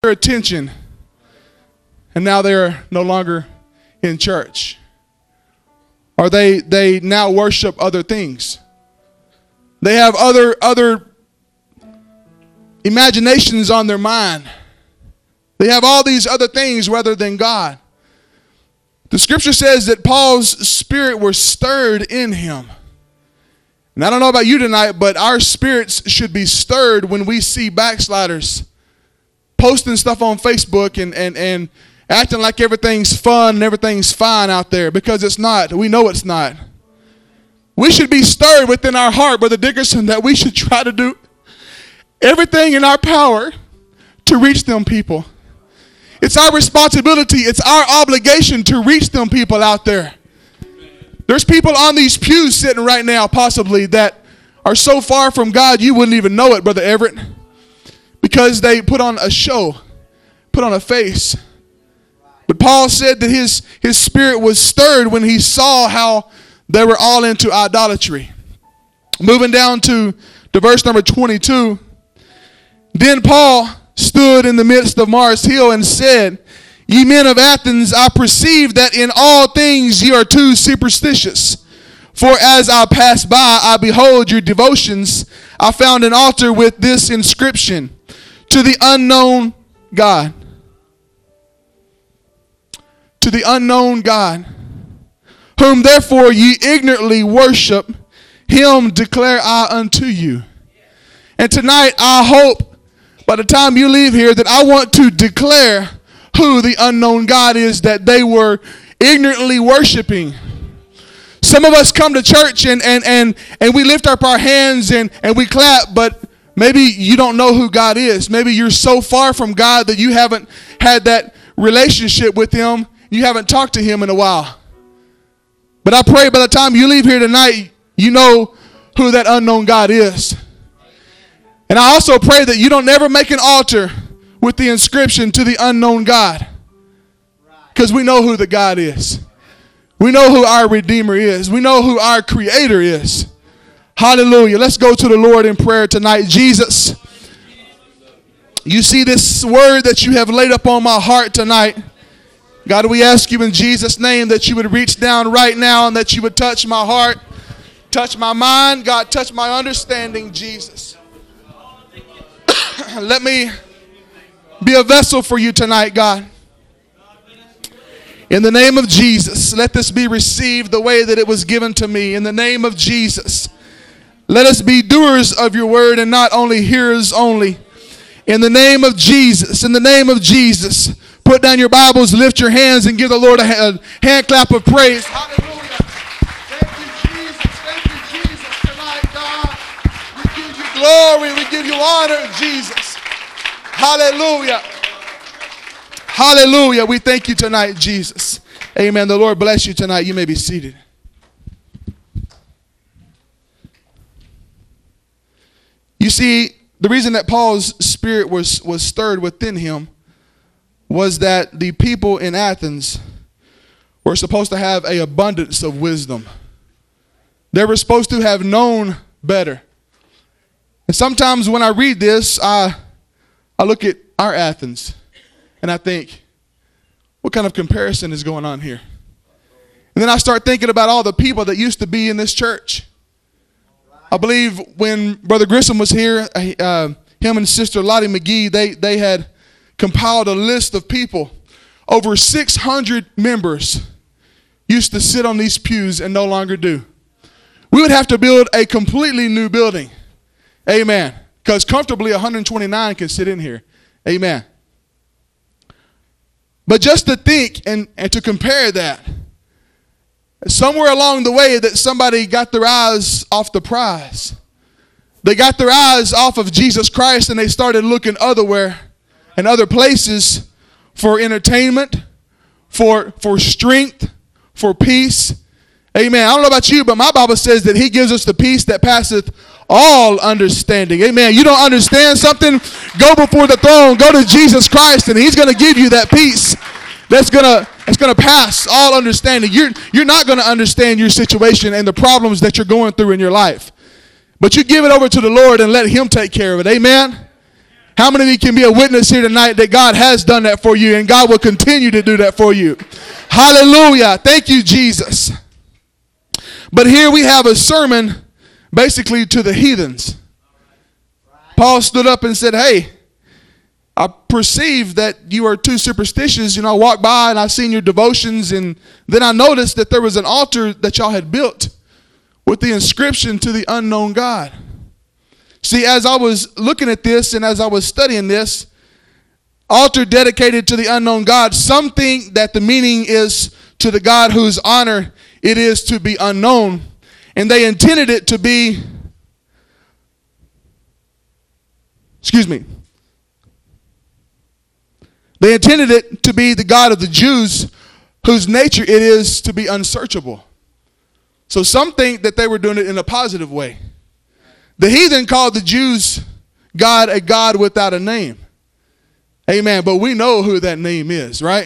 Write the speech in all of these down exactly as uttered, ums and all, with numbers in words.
their attention, and now they're no longer in church. Or they they now worship other things. They have other other imaginations on their mind. They have all these other things rather than God. The scripture says that Paul's spirit was stirred in him. And I don't know about you tonight, but our spirits should be stirred when we see backsliders posting stuff on Facebook and, and, and acting like everything's fun and everything's fine out there, because it's not. We know it's not. We should be stirred within our heart, Brother Dickerson, that we should try to do everything in our power to reach them people. It's our responsibility. It's our obligation to reach them people out there. There's people on these pews sitting right now possibly that are so far from God you wouldn't even know it, Brother Everett, because they put on a show, put on a face. But Paul said that his, his spirit was stirred when he saw how they were all into idolatry. Moving down to, to verse number twenty-two. Then Paul stood in the midst of Mars Hill and said, Ye men of Athens, I perceive that in all things ye are too superstitious. For as I passed by, I behold your devotions. I found an altar with this inscription, To the unknown God. To the unknown God, whom therefore ye ignorantly worship, him declare I unto you. And tonight I hope by the time you leave here that I want to declare who the unknown God is that they were ignorantly worshiping. Some of us come to church and and and, and we lift up our hands and, and we clap, but maybe you don't know who God is. Maybe you're so far from God that you haven't had that relationship with him. You haven't talked to him in a while. But I pray by the time you leave here tonight, you know who that unknown God is. And I also pray that you don't ever make an altar with the inscription To the unknown God. Because we know who the God is. We know who our Redeemer is. We know who our Creator is. Hallelujah. Let's go to the Lord in prayer tonight. Jesus, you see this word that you have laid up on my heart tonight. God, we ask you in Jesus' name that you would reach down right now and that you would touch my heart, touch my mind. God, touch my understanding, Jesus. Let me be a vessel for you tonight, God. In the name of Jesus, let this be received the way that it was given to me. In the name of Jesus, let us be doers of your word and not only hearers only. In the name of Jesus, in the name of Jesus, put down your Bibles, lift your hands, and give the Lord a hand, hand clap of praise. Hallelujah. Thank you, Jesus. Thank you, Jesus, tonight, God. We give you glory. We give you honor, Jesus. Hallelujah. Hallelujah. We thank you tonight, Jesus. Amen. The Lord bless you tonight. You may be seated. You see, the reason that Paul's spirit was, was stirred within him was that the people in Athens were supposed to have an abundance of wisdom. They were supposed to have known better. And sometimes when I read this, I, I look at our Athens and I think, what kind of comparison is going on here? And then I start thinking about all the people that used to be in this church. I believe when Brother Grissom was here, uh, him and Sister Lottie McGee, they, they had compiled a list of people. Over six hundred members used to sit on these pews and no longer do. We would have to build a completely new building. Amen. Because comfortably one hundred twenty-nine can sit in here. Amen. But just to think and, and to compare that, somewhere along the way that somebody got their eyes off the prize. They got their eyes off of Jesus Christ and they started looking otherwhere and other places for entertainment, for, for strength, for peace. Amen. I don't know about you, but my Bible says that he gives us the peace that passeth all understanding. Amen. You don't understand something? Go before the throne. Go to Jesus Christ and he's going to give you that peace that's going to that's going to pass all understanding. You're, you're not going to understand your situation and the problems that you're going through in your life. But you give it over to the Lord and let him take care of it. Amen. How many of you can be a witness here tonight that God has done that for you and God will continue to do that for you? Hallelujah. Thank you, Jesus. But here we have a sermon basically to the heathens. Paul stood up and said, hey, I perceive that you are too superstitious. You know, I walked by and I've seen your devotions, and then I noticed that there was an altar that y'all had built with the inscription to the unknown God. See, as I was looking at this and as I was studying this, altar dedicated to the unknown God, some think that the meaning is to the God whose honor it is to be unknown. And they intended it to be, excuse me, they intended it to be the God of the Jews, whose nature it is to be unsearchable. So some think that they were doing it in a positive way. The heathen called the Jews' God a God without a name. Amen. But we know who that name is, right?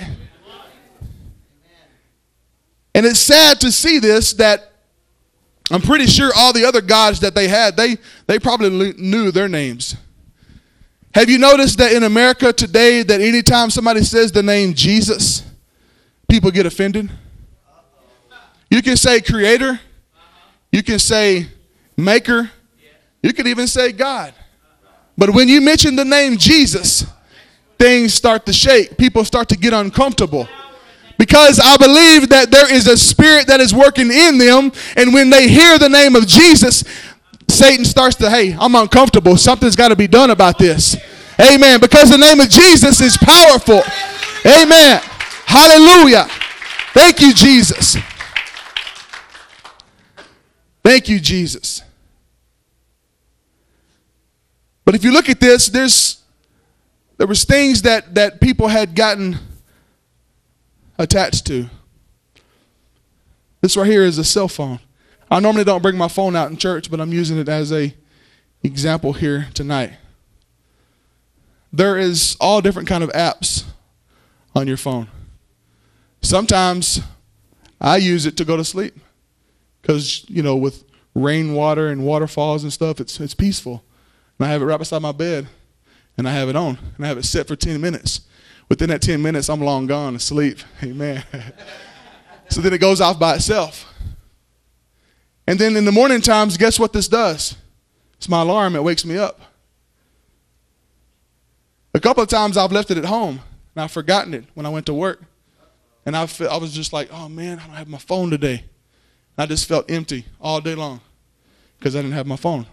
And it's sad to see this, that I'm pretty sure all the other gods that they had, they, they probably knew their names. Have you noticed that in America today, that anytime somebody says the name Jesus, people get offended? You can say creator. You can say maker. You can even say God. But when you mention the name Jesus, things start to shake. People start to get uncomfortable. Because I believe that there is a spirit that is working in them. And when they hear the name of Jesus, Satan starts to, hey, I'm uncomfortable. Something's got to be done about this. Amen. Because the name of Jesus is powerful. Amen. Hallelujah. Thank you, Jesus. Thank you, Jesus. But if you look at this, there's there was things that, that people had gotten attached to. This right here is a cell phone. I normally don't bring my phone out in church, but I'm using it as a example here tonight. There is all different kind of apps on your phone. Sometimes I use it to go to sleep because, you know, with rainwater and waterfalls and stuff, it's it's peaceful. And I have it right beside my bed, and I have it on, and I have it set for ten minutes. Within that ten minutes, I'm long gone asleep. Amen. So then it goes off by itself. And then in the morning times, guess what this does? It's my alarm. It wakes me up. A couple of times I've left it at home, and I've forgotten it when I went to work. And I, felt, I was just like, oh, man, I don't have my phone today. And I just felt empty all day long because I didn't have my phone.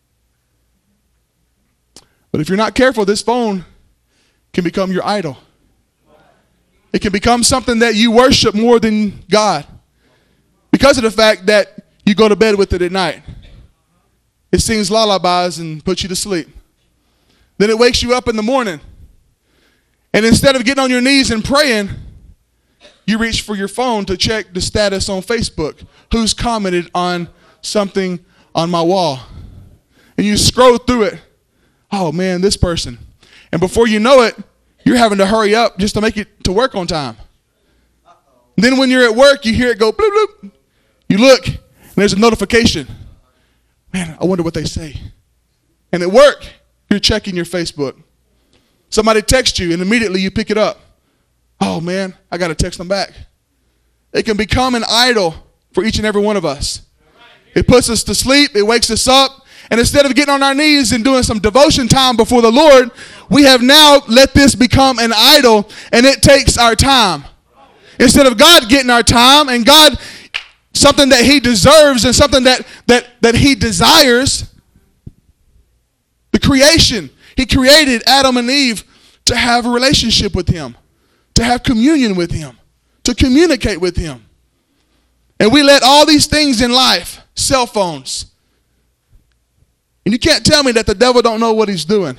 But if you're not careful, this phone can become your idol. It can become something that you worship more than God because of the fact that you go to bed with it at night. It sings lullabies and puts you to sleep. Then it wakes you up in the morning. And instead of getting on your knees and praying, you reach for your phone to check the status on Facebook. Who's commented on something on my wall? And you scroll through it. Oh, man, this person. And before you know it, you're having to hurry up just to make it to work on time. Then when you're at work, you hear it go bloop, bloop. You look, and there's a notification. Man, I wonder what they say. And at work, you're checking your Facebook. Somebody texts you, and immediately you pick it up. Oh, man, I got to text them back. It can become an idol for each and every one of us. It puts us to sleep. It wakes us up. And instead of getting on our knees and doing some devotion time before the Lord, we have now let this become an idol, and it takes our time. Instead of God getting our time and God, something that he deserves and something that, that, that he desires, the creation. He created Adam and Eve to have a relationship with him, to have communion with him, to communicate with him. And we let all these things in life, cell phones. And you can't tell me that the devil don't know what he's doing.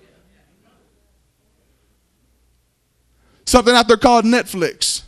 Something out there called Netflix.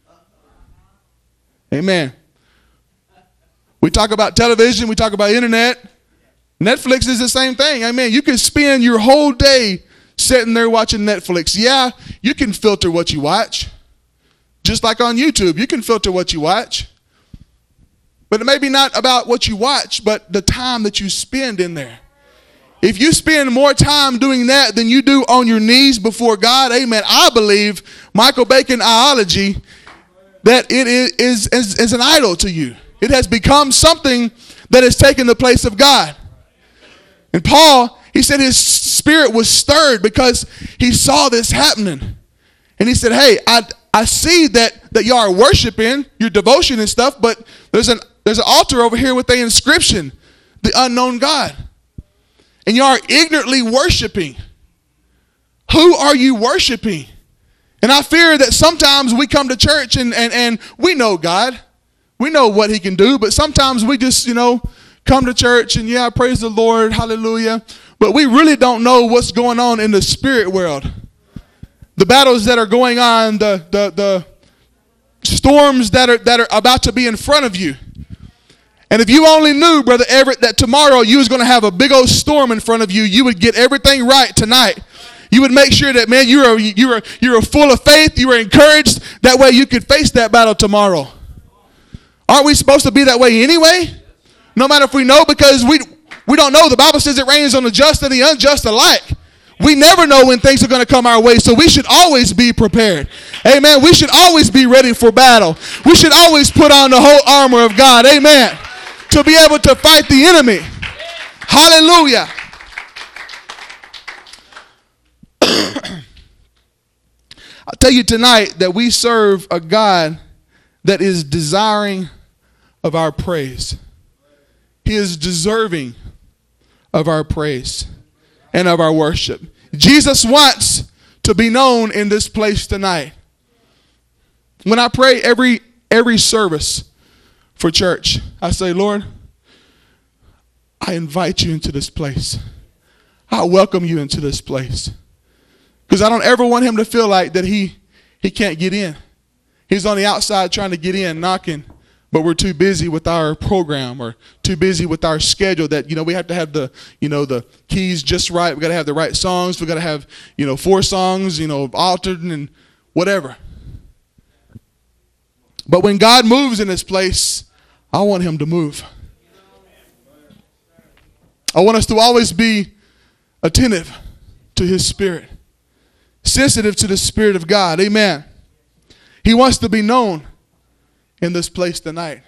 Amen. We talk about television. We talk about internet. Netflix is the same thing. Amen. You can spend your whole day sitting there watching Netflix. Yeah, you can filter what you watch. Just like on YouTube, you can filter what you watch. But it may be not about what you watch, but the time that you spend in there. If you spend more time doing that than you do on your knees before God, amen, I believe, Michael Bacon ideology, that it is, is, is an idol to you. It has become something that has taken the place of God. And Paul, he said his spirit was stirred because he saw this happening. And he said, hey, I I see that, that y'all are worshiping your devotion and stuff, but there's an there's an altar over here with the inscription, the unknown God. And y'all are ignorantly worshiping. Who are you worshiping? And I fear that sometimes we come to church and, and, and we know God. We know what he can do, but sometimes we just, you know, come to church and yeah, praise the Lord, hallelujah. But we really don't know what's going on in the spirit world. The battles that are going on, the the the storms that are that are about to be in front of you. And if you only knew, Brother Everett, that tomorrow you was going to have a big old storm in front of you, you would get everything right tonight. You would make sure that, man, you are you are you are full of faith, you are encouraged. That way you could face that battle tomorrow. Aren't we supposed to be that way anyway? No matter if we know, because we we don't know. The Bible says it rains on the just and the unjust alike. We never know when things are going to come our way, so we should always be prepared. Amen. We should always be ready for battle. We should always put on the whole armor of God. Amen. To be able to fight the enemy. Hallelujah. I'll tell you tonight that we serve a God that is desiring of our praise. He is deserving of our praise and of our worship. Jesus wants to be known in this place tonight. When I pray every every service for church, I say, Lord, I invite you into this place. I welcome you into this place. Because I don't ever want him to feel like that he, he can't get in. He's on the outside trying to get in, knocking, but we're too busy with our program or too busy with our schedule that, you know, we have to have the, you know, the keys just right. We got to have the right songs. We got to have, you know, four songs, you know, altered and whatever. But when God moves in this place, I want him to move. I want us to always be attentive to his spirit, sensitive to the Spirit of God. Amen. He wants to be known in this place tonight.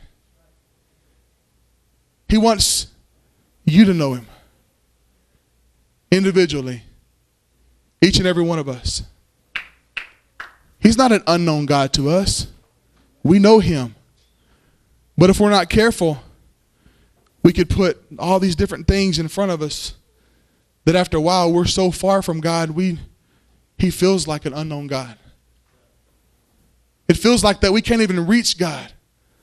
He wants you to know him individually, each and every one of us. He's not an unknown God to us. We know him. But if we're not careful, we could put all these different things in front of us that after a while we're so far from God, we he feels like an unknown God. It feels like that we can't even reach God.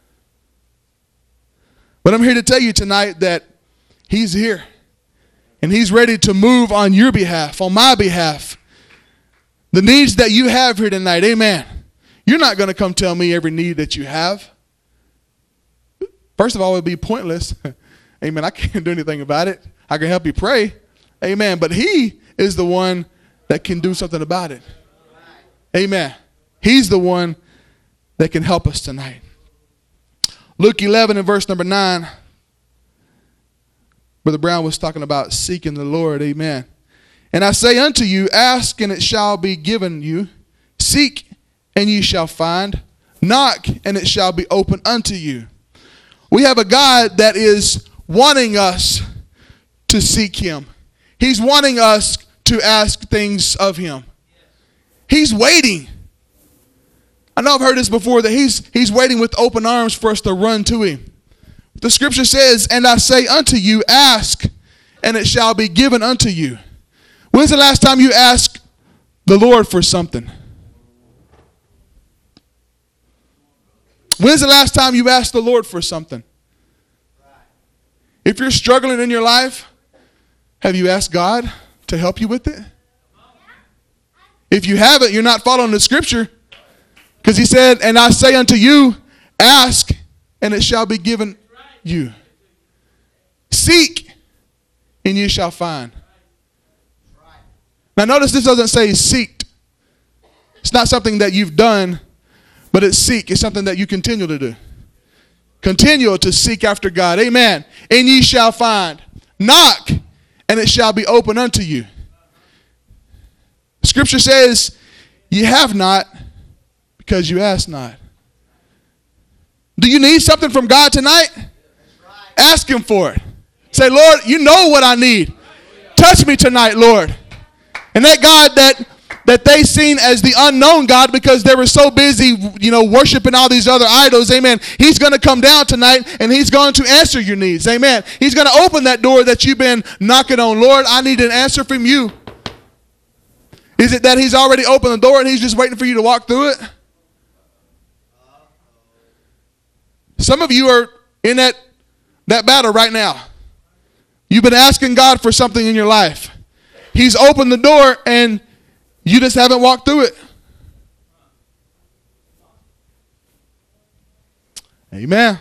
But I'm here to tell you tonight that he's here. And he's ready to move on your behalf, on my behalf. The needs that you have here tonight, amen. You're not going to come tell me every need that you have. First of all, it would be pointless. Amen. I can't do anything about it. I can help you pray. Amen. But he is the one that can do something about it. Amen. He's the one that can help us tonight. Luke eleven and verse number nine. Brother Brown was talking about seeking the Lord. Amen. And I say unto you, ask and it shall be given you. Seek and ye shall find. Knock and it shall be opened unto you. We have a God that is wanting us to seek him. He's wanting us to ask things of him. He's waiting. I know I've heard this before, that he's he's waiting with open arms for us to run to him. The scripture says, and I say unto you, ask, and it shall be given unto you. When's the last time you asked the Lord for something? When's the last time you asked the Lord for something? If you're struggling in your life, have you asked God to help you with it? If you haven't, you're not following the scripture. Because he said, and I say unto you, ask, and it shall be given you. Seek, and you shall find. Now notice this doesn't say seek. It's not something that you've done, but it's seek. It's something that you continue to do. Continue to seek after God. Amen. And ye shall find. Knock, and it shall be open unto you. Scripture says, ye have not because you ask not. Do you need something from God tonight? Ask him for it. Say, Lord, you know what I need. Touch me tonight, Lord. And that God that that they seen as the unknown God because they were so busy, you know, worshiping all these other idols, amen, he's going to come down tonight and he's going to answer your needs, amen. He's going to open that door that you've been knocking on. Lord, I need an answer from you. Is it that he's already opened the door and he's just waiting for you to walk through it? Some of you are in that, that battle right now. You've been asking God for something in your life. He's opened the door and you just haven't walked through it. Amen.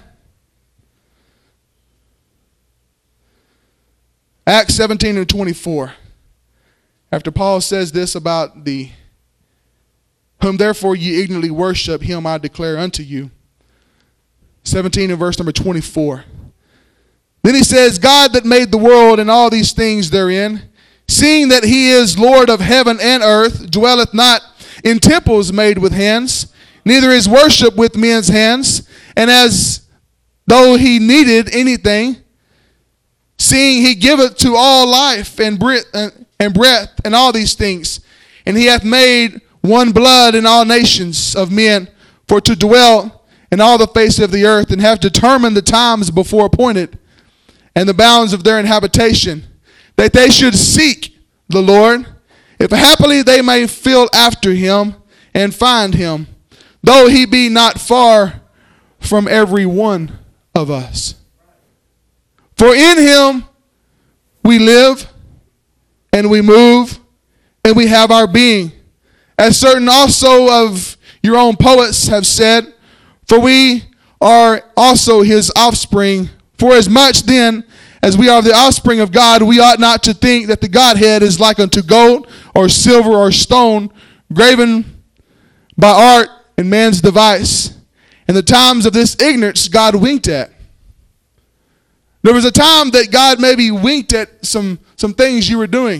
Acts seventeen and twenty-four. After Paul says this about the, whom therefore ye ignorantly worship, him I declare unto you. seventeen and verse number twenty-four. Then he says, God that made the world and all these things therein, seeing that he is Lord of heaven and earth, dwelleth not in temples made with hands, neither is worship with men's hands, and as though he needed anything, seeing he giveth to all life and breath and breath and all these things, and he hath made one blood in all nations of men for to dwell in all the face of the earth, and hath determined the times before appointed and the bounds of their habitation, that they should seek the Lord, if happily they may feel after him and find him, though he be not far from every one of us. For in him we live and we move and we have our being, as certain also of your own poets have said, for we are also his offspring. For as much then as we are the offspring of God, we ought not to think that the Godhead is like unto gold or silver or stone, graven by art and man's device. In the times of this ignorance, God winked at. There was a time that God maybe winked at some, some things you were doing.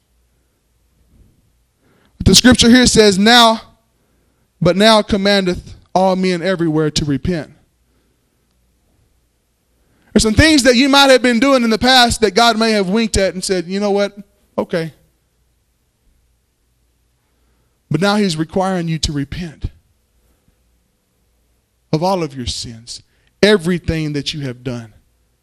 But the scripture here says, now, but now commandeth all men everywhere to repent. There's some things that you might have been doing in the past that God may have winked at and said, you know what, okay. But now he's requiring you to repent of all of your sins, everything that you have done.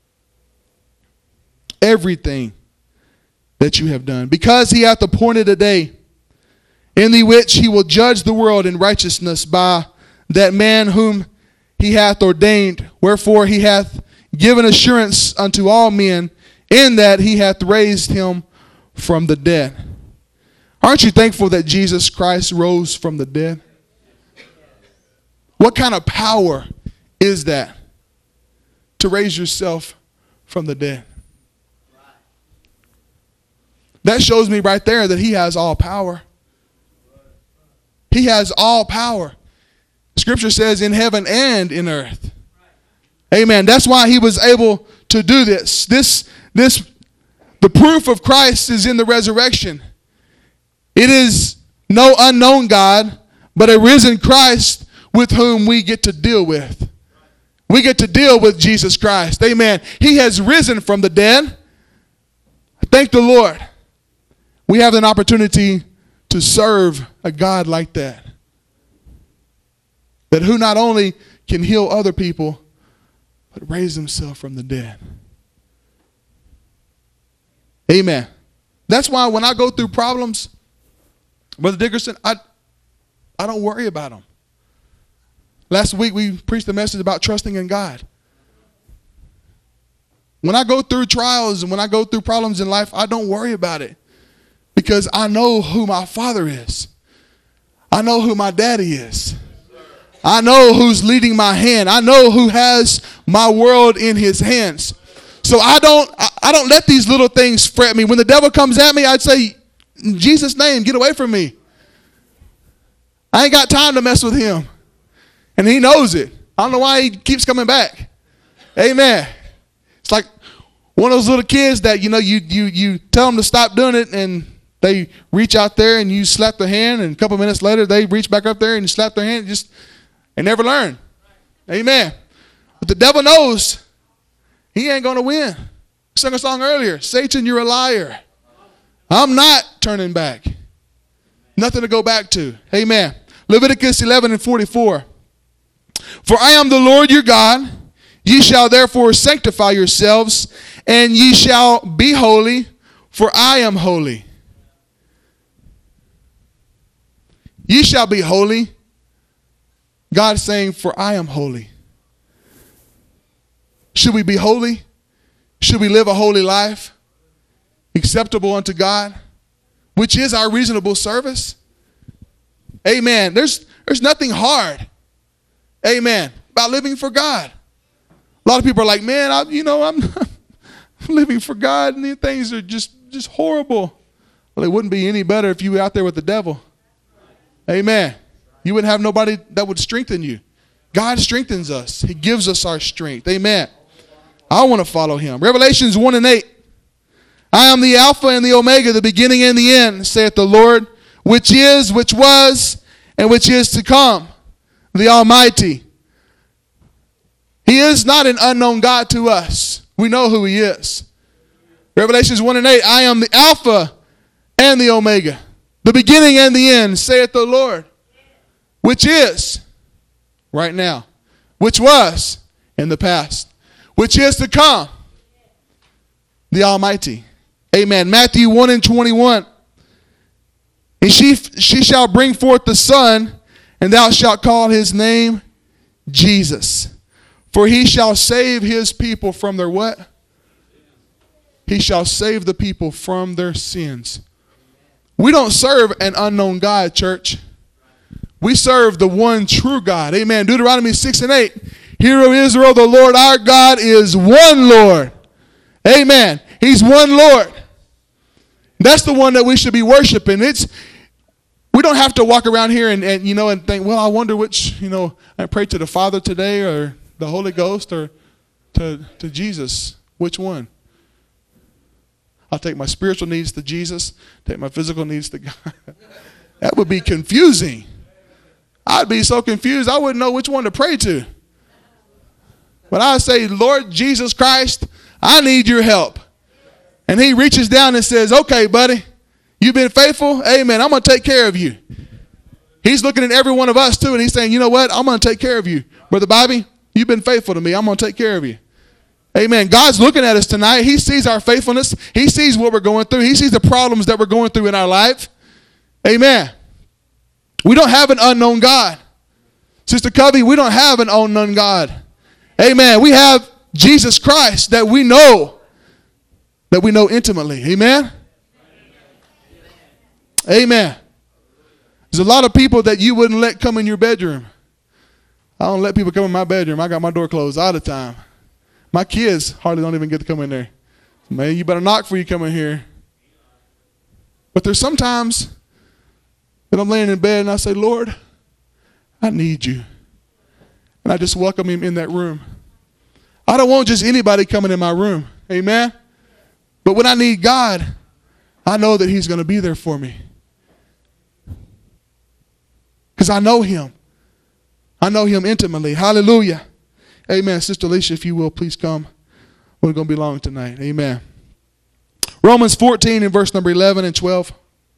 Everything that you have done. Because he hath appointed a day in the which he will judge the world in righteousness by that man whom he hath ordained. Wherefore he hath given assurance unto all men, in that he hath raised him from the dead. Aren't you thankful that Jesus Christ rose from the dead? What kind of power is that to raise yourself from the dead? That shows me right there that he has all power. He has all power. Scripture says in heaven and in earth. Amen. That's why he was able to do this. This, this, the proof of Christ is in the resurrection. It is no unknown God, but a risen Christ with whom we get to deal with. We get to deal with Jesus Christ. Amen. He has risen from the dead. Thank the Lord. We have an opportunity to serve a God like that. That who not only can heal other people, but raise himself from the dead. Amen. That's why when I go through problems, Brother Dickerson, I, I don't worry about them. Last week we preached a message about trusting in God. When I go through trials and when I go through problems in life, I don't worry about it. Because I know who my father is. I know who my daddy is. I know who's leading my hand. I know who has my world in his hands. So I don't I, I don't let these little things fret me. When the devil comes at me, I'd say, in Jesus' name, get away from me. I ain't got time to mess with him. And he knows it. I don't know why he keeps coming back. Amen. It's like One of those little kids that, you know, you you you tell them to stop doing it, and they reach out there and you slap their hand, and a couple minutes later they reach back up there and you slap their hand. Just they never learn. Amen. But the devil knows he ain't going to win. I sang a song earlier. Satan, you're a liar. I'm not turning back. Nothing to go back to. Amen. Leviticus eleven and forty-four. For I am the Lord your God. Ye shall therefore sanctify yourselves, and ye shall be holy, for I am holy. Ye shall be holy. God is saying, for I am holy. Should we be holy? Should we live a holy life? Acceptable unto God, which is our reasonable service? Amen. There's, there's nothing hard, amen, about living for God. A lot of people are like, man, I, you know, I'm living for God, and these things are just, just horrible. Well, it wouldn't be any better if you were out there with the devil. Amen. You wouldn't have nobody that would strengthen you. God strengthens us. He gives us our strength. Amen. I want to follow him. Revelations one and eight. I am the Alpha and the Omega, the beginning and the end, saith the Lord, which is, which was, and which is to come, the Almighty. He is not an unknown God to us. We know who he is. Revelations one and eight. I am the Alpha and the Omega, the beginning and the end, saith the Lord, which is right now, which was in the past, which is to come, the Almighty. Amen. Matthew one and twenty-one. And she, she shall bring forth the Son, and thou shalt call his name Jesus. For he shall save his people from their what? He shall save the people from their sins. We don't serve an unknown God, church. We serve the one true God. Amen. Deuteronomy six and eight. Hear, O Israel, the Lord our God is one Lord. Amen. He's one Lord. That's the one that we should be worshiping. It's we don't have to walk around here and, and you know and think, well, I wonder which, you know, I pray to the Father today or the Holy Ghost or to, to Jesus. Which one? I'll take my spiritual needs to Jesus, take my physical needs to God. That would be confusing. I'd be so confused I wouldn't know which one to pray to. But I say, Lord Jesus Christ, I need your help. And he reaches down and says, okay, buddy, you've been faithful. Amen. I'm going to take care of you. He's looking at every one of us too, and he's saying, you know what? I'm going to take care of you. Brother Bobby, you've been faithful to me. I'm going to take care of you. Amen. God's looking at us tonight. He sees our faithfulness. He sees what we're going through. He sees the problems that we're going through in our life. Amen. We don't have an unknown God. Sister Covey, we don't have an unknown God. Amen. We have Jesus Christ that we know, that we know intimately. Amen. Amen. There's a lot of people that you wouldn't let come in your bedroom. I don't let people come in my bedroom. I got my door closed all the time. My kids hardly don't even get to come in there. Man, you better knock before you come in here. But there's sometimes that I'm laying in bed and I say, Lord, I need you. And I just welcome him in that room. I don't want just anybody coming in my room. Amen. But when I need God, I know that he's going to be there for me. Because I know him. I know him intimately. Hallelujah. Amen. Sister Alicia, if you will, please come. We're going to be long tonight. Amen. Romans fourteen and verse number eleven and twelve.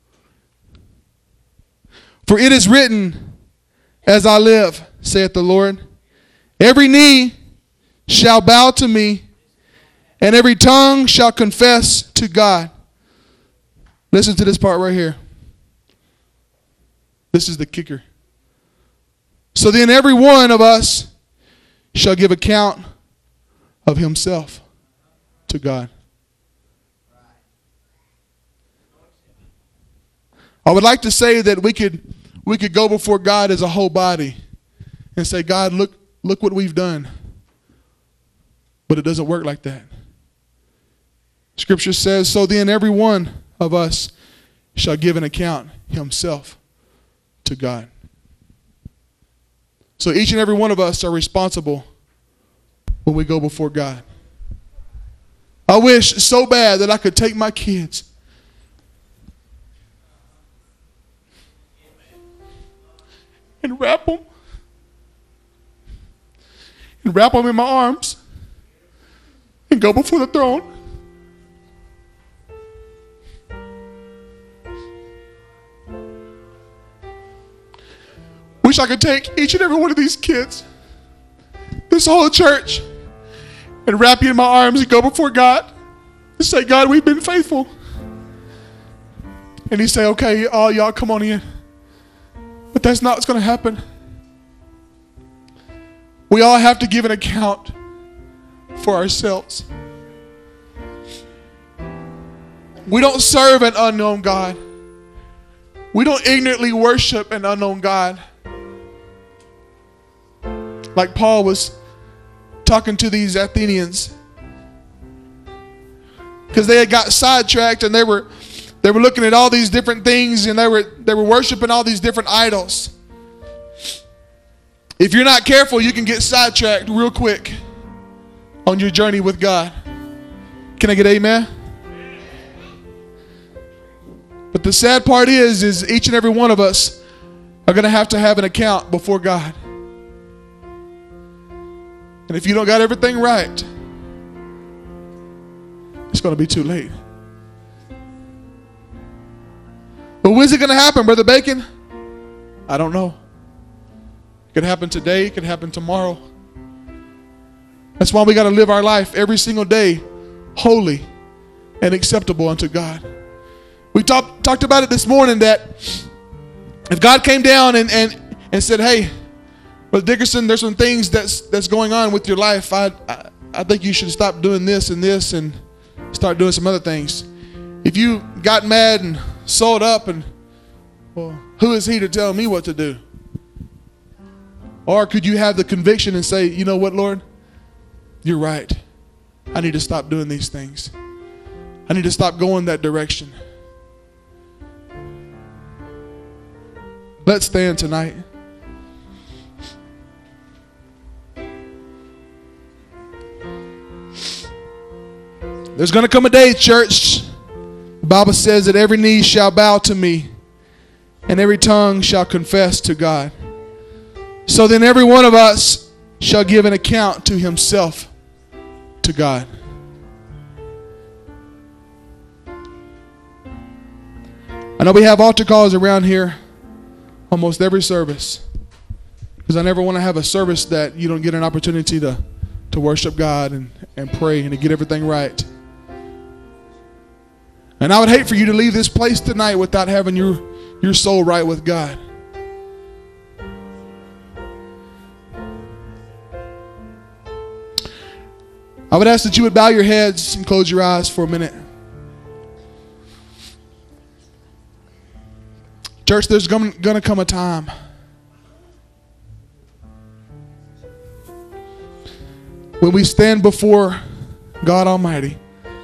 For it is written, as I live, saith the Lord, every knee shall bow to me, and every tongue shall confess to God. Listen to this part right here. This is the kicker. So then every one of us shall give account of himself to God. I would like to say that we could we could go before God as a whole body and say, God, look, look what we've done. But it doesn't work like that. Scripture says, so then every one of us shall give an account himself to God. So each and every one of us are responsible when we go before God. I wish so bad that I could take my kids and wrap them and wrap them in my arms and go before the throne. Wish I could take each and every one of these kids, this whole church, and wrap you in my arms and go before God and say, God, we've been faithful. And he say, okay, all y'all come on in. But that's not what's going to happen. We all have to give an account for ourselves. We don't serve an unknown God. We don't ignorantly worship an unknown God. Like Paul was talking to these Athenians, because they had got sidetracked and they were they were looking at all these different things, and they were they were worshiping all these different idols. If you're not careful, you can get sidetracked real quick on your journey with God. Can I get amen? But the sad part is, is each and every one of us are going to have to have an account before God. And if you don't got everything right, it's going to be too late. But when's it going to happen, Brother Bacon? I don't know. It could happen today. It could happen tomorrow. That's why we got to live our life every single day holy and acceptable unto God. We talk, talked about it this morning, that if God came down and, and, and said, hey, Brother Dickerson, there's some things that's that's going on with your life. I, I I think you should stop doing this and this and start doing some other things. If you got mad and sold up, and well, who is he to tell me what to do? Or could you have the conviction and say, you know what, Lord, you're right. I need to stop doing these things. I need to stop going that direction. Let's stand tonight. There's going to come a day, church, the Bible says that every knee shall bow to me and every tongue shall confess to God. So then every one of us shall give an account to himself to God. I know we have altar calls around here almost every service, because I never want to have a service that you don't get an opportunity to, to worship God and, and pray and to get everything right. And I would hate for you to leave this place tonight without having your, your soul right with God. I would ask that you would bow your heads and close your eyes for a minute. Church, there's going to come a time when we stand before God Almighty,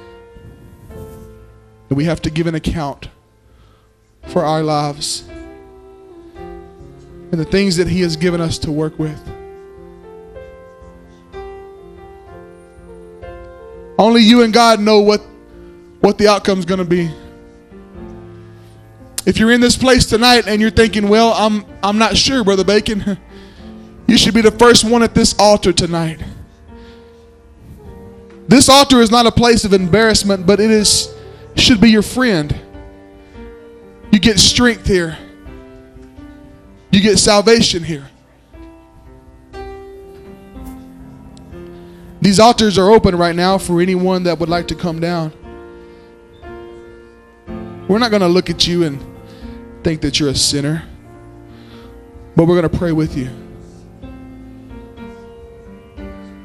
and we have to give an account for our lives and the things that He has given us to work with. Only you and God know what, what the outcome is going to be. If you're in this place tonight and you're thinking, well, I'm, I'm not sure, Brother Bacon, you should be the first one at this altar tonight. This altar is not a place of embarrassment, but it is should be your friend. You get strength here. You get salvation here. These altars are open right now for anyone that would like to come down. We're not going to look at you and think that you're a sinner, but we're going to pray with you.